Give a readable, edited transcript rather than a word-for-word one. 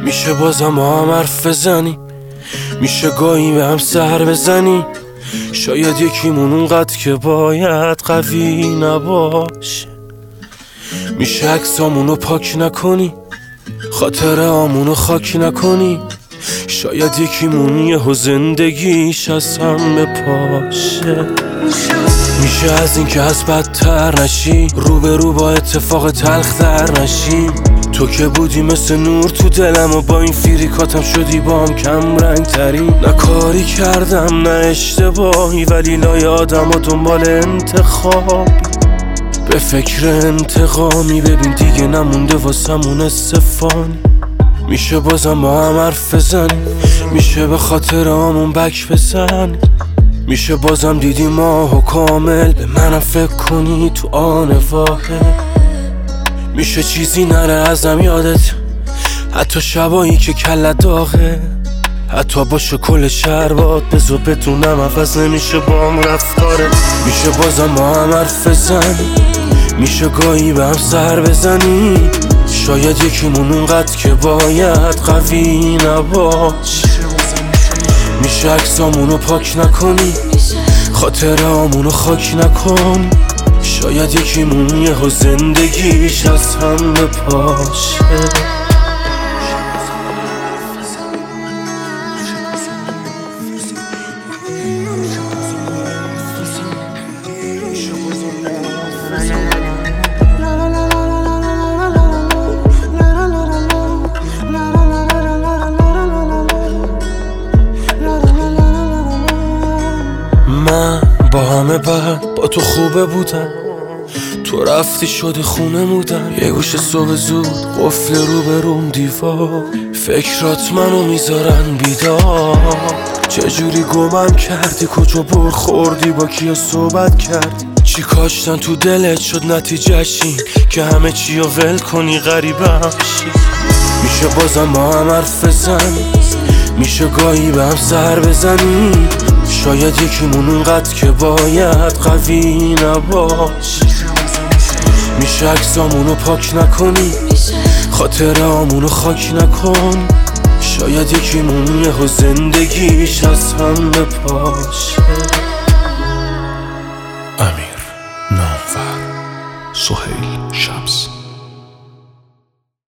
میشه بازم با هم حرف بزنی، میشه گاهی به هم سر بزنی. شاید یکیمون اونقدر که باید قوی نباشه. میشه عکسامونو پاک نکنی، خاطره آمونو خاک نکنی. شاید یکیمون یهو زندگیش از هم بپاشه. میشه از این که از بدتر نشی، رو به رو با اتفاق تلخ در نشی. تو که بودی مثل نور تو دلم و با این فیریکاتم شدی با هم کم رنگ تری. نه کاری کردم نه اشتباهی، ولی لای آدم و دنبال انتخابی. به فکر انتقامی، ببین دیگه نمونده واسمون استفانی. میشه بازم با هم حرف بزنی، میشه به خاطر همون بک بزنی. میشه بازم دیدی ماهو کامل، به منم فکر کنی تو آن واحد. میشه چیزی نره ازم یادت، حتی شبایی که کلت داغه. حتی باشه کل شهر باد بزو بدونم عوض نمیشه با هم رفتاره. میشه بازم با هم حرف بزنی، میشه گاهی به هم سر بزنی. شاید یکیمون اونقدر که باید قوی نباشه. میشه عکسامونو پاک نکنی، خاطره آمونو خاک نکنی. شاید یکیمون یهو زندگیش از هم بپاشه. من با همه بعد با تو خوبه بودم، تو رفتی شده خونه بودم. یه گوشه صبح زود قفل رو به روم دیوار، فکرات منو میذارن بیدار. چجوری گمم کردی، کجا بر خوردی، با کیا صحبت کردی. چی کاشتن تو دلت شد نتیجهش این که همه چی رو ول کنی غریبم شی. میشه بازم با هم حرف بزنی، میشه گاهی به هم سر بزنی. شاید یکیمون اونقدر که باید قوی نباشه. میشه عکسامونو پاک نکنی، خاطره آمونو خاک نکن. شاید یکیمون یهو زندگیش از هم بپاشه. امیر، نامور، سهیل.